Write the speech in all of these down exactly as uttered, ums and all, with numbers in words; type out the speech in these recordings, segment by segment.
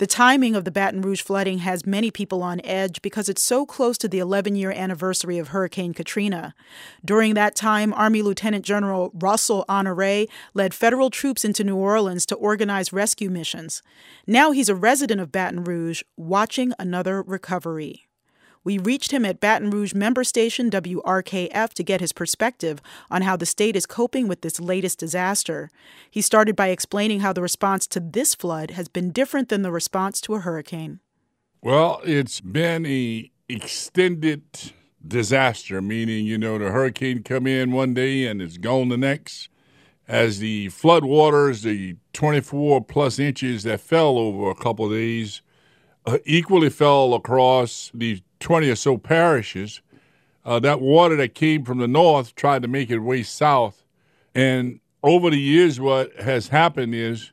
The timing of the Baton Rouge flooding has many people on edge because it's so close to the eleven-year anniversary of Hurricane Katrina. During that time, Army Lieutenant General Russell Honore led federal troops into New Orleans to organize rescue missions. Now he's a resident of Baton Rouge, watching another recovery. We reached him at Baton Rouge member station W R K F to get his perspective on how the state is coping with this latest disaster. He started by explaining how the response to this flood has been different than the response to a hurricane. Well, it's been a extended disaster, meaning, you know, the hurricane come in one day and it's gone the next. As the flood waters, the twenty-four plus inches that fell over a couple of days, uh, equally fell across the twenty or so parishes. Uh, that water that came from the north tried to make its way south. And over the years, what has happened is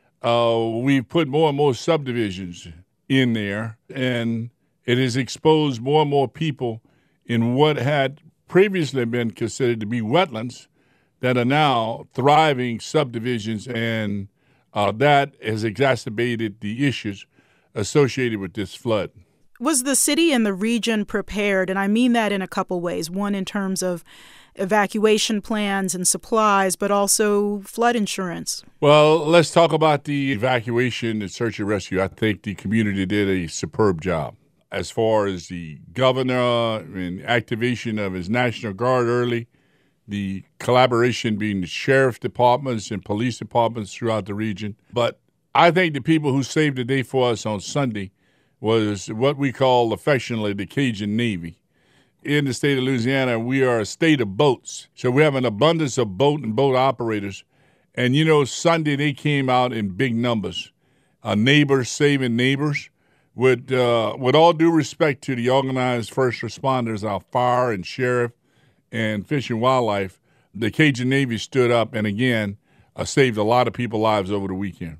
uh, we've put more and more subdivisions in there, and it has exposed more and more people in what had previously been considered to be wetlands that are now thriving subdivisions, and uh, that has exacerbated the issues associated with this flood. Was the city and the region prepared? And I mean that in a couple ways. One, in terms of evacuation plans and supplies, but also flood insurance. Well, let's talk about the evacuation and search and rescue. I think the community did a superb job. As far as the governor and activation of his National Guard early, the collaboration between the sheriff departments and police departments throughout the region. But I think the people who saved the day for us on Sunday was what we call affectionately the Cajun Navy. In the state of Louisiana, we are a state of boats. So we have an abundance of boat and boat operators. And, you know, Sunday they came out in big numbers. Uh, neighbors saving neighbors. With, uh, with all due respect to the organized first responders, our fire and sheriff and fish and wildlife, the Cajun Navy stood up and, again, uh, saved a lot of people's lives over the weekend.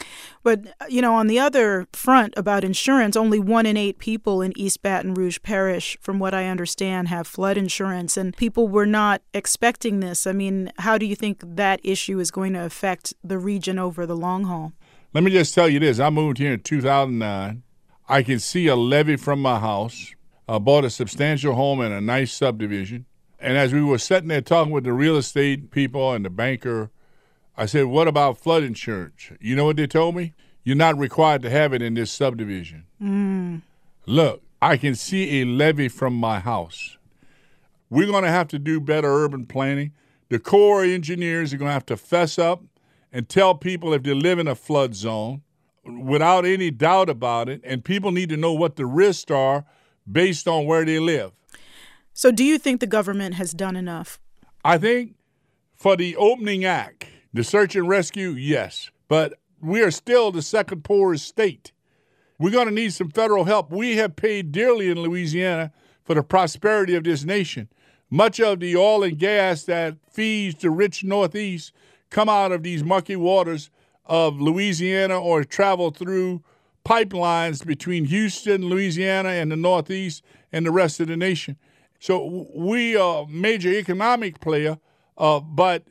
But, you know, on the other front about insurance, only one in eight people in East Baton Rouge Parish, from what I understand, have flood insurance. And people were not expecting this. I mean, how do you think that issue is going to affect the region over the long haul? Let me just tell you this. I moved here in two thousand nine. I can see a levee from my house. I bought a substantial home in a nice subdivision. And as we were sitting there talking with the real estate people and the banker, I said, what about flood insurance? You know what they told me? You're not required to have it in this subdivision. Mm. Look, I can see a levee from my house. We're going to have to do better urban planning. The Corps of Engineers are going to have to fess up and tell people if they live in a flood zone without any doubt about it, and people need to know what the risks are based on where they live. So do you think the government has done enough? I think for the opening act, the search and rescue, yes. But we are still the second poorest state. We're going to need some federal help. We have paid dearly in Louisiana for the prosperity of this nation. Much of the oil and gas that feeds the rich Northeast come out of these mucky waters of Louisiana or travel through pipelines between Houston, Louisiana, and the Northeast and the rest of the nation. So we are a major economic player, uh, but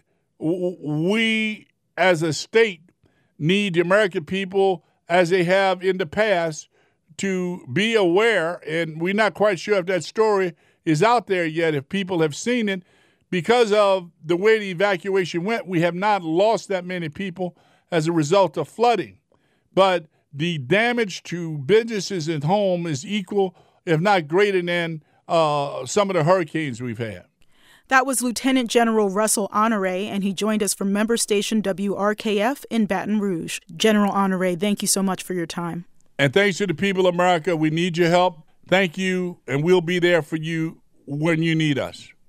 we, as a state, need the American people, as they have in the past, to be aware, and we're not quite sure if that story is out there yet, if people have seen it. Because of the way the evacuation went, we have not lost that many people as a result of flooding. But the damage to businesses and home is equal, if not greater than uh, some of the hurricanes we've had. That was Lieutenant General Russell Honore, and he joined us from member station W R K F in Baton Rouge. General Honore, thank you so much for your time. And thanks to the people of America. We need your help. Thank you, and we'll be there for you when you need us.